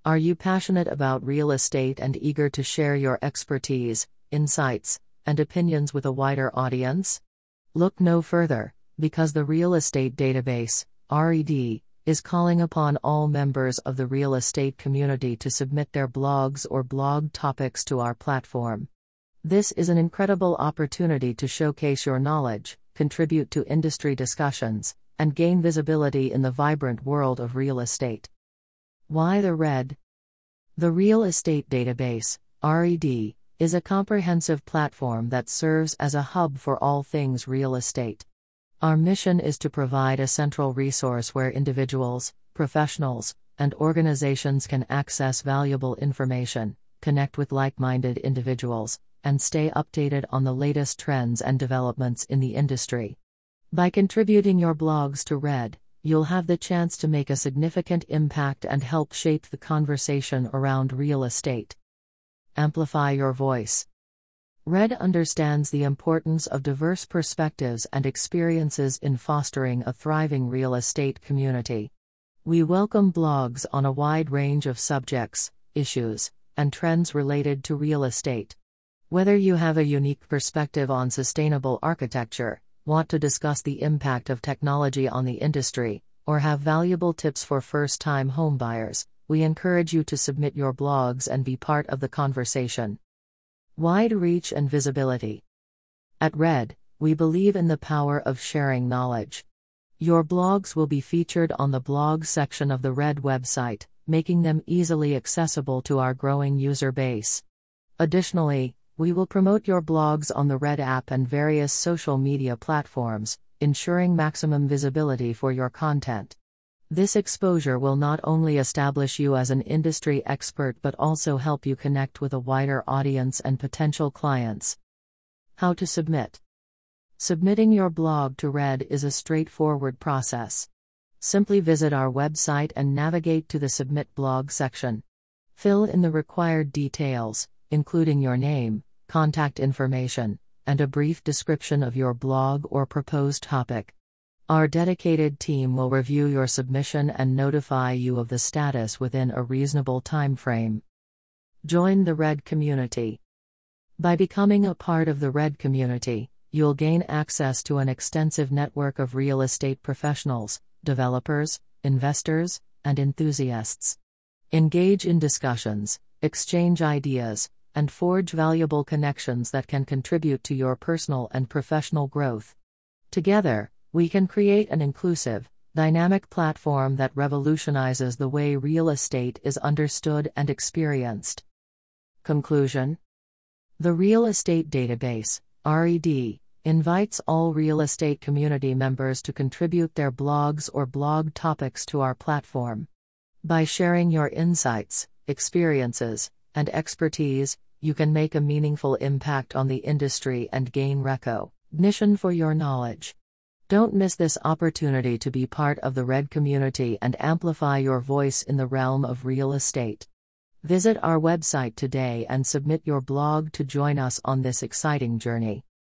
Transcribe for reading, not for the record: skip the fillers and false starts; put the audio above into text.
Are you passionate about real estate and eager to share your expertise, insights, and opinions with a wider audience? Look no further, because the Real Estate Database, RED, is calling upon all members of the real estate community to submit their blogs or blog topics to our platform. This is an incredible opportunity to showcase your knowledge, contribute to industry discussions, and gain visibility in the vibrant world of real estate. Why the RED? The Real Estate Database, RED, is a comprehensive platform that serves as a hub for all things real estate. Our mission is to provide a central resource where individuals, professionals, and organizations can access valuable information, connect with like-minded individuals, and stay updated on the latest trends and developments in the industry. By contributing your blogs to RED, you'll have the chance to make a significant impact and help shape the conversation around real estate. Amplify your voice. RED understands the importance of diverse perspectives and experiences in fostering a thriving real estate community. We welcome blogs on a wide range of subjects, issues, and trends related to real estate. Whether you have a unique perspective on sustainable architecture, want to discuss the impact of technology on the industry, or have valuable tips for first-time homebuyers, we encourage you to submit your blogs and be part of the conversation. Wide reach and visibility. At RED, we believe in the power of sharing knowledge. Your blogs will be featured on the blog section of the RED website, making them easily accessible to our growing user base. Additionally, we will promote your blogs on the RED app and various social media platforms, ensuring maximum visibility for your content. This exposure will not only establish you as an industry expert but also help you connect with a wider audience and potential clients. How to submit. Submitting your blog to RED is a straightforward process. Simply visit our website and navigate to the Submit Blog section. Fill in the required details, including your name, contact information, and a brief description of your blog or proposed topic. Our dedicated team will review your submission and notify you of the status within a reasonable time frame. Join the RED community. By becoming a part of the RED community, you'll gain access to an extensive network of real estate professionals, developers, investors, and enthusiasts. Engage in discussions, exchange ideas, and forge valuable connections that can contribute to your personal and professional growth. Together, we can create an inclusive, dynamic platform that revolutionizes the way real estate is understood and experienced. Conclusion. The Real Estate Database, RED, invites all real estate community members to contribute their blogs or blog topics to our platform. By sharing your insights, experiences, and expertise, you can make a meaningful impact on the industry and gain recognition for your knowledge. Don't miss this opportunity to be part of the RED community and amplify your voice in the realm of real estate. Visit our website today and submit your blog to join us on this exciting journey.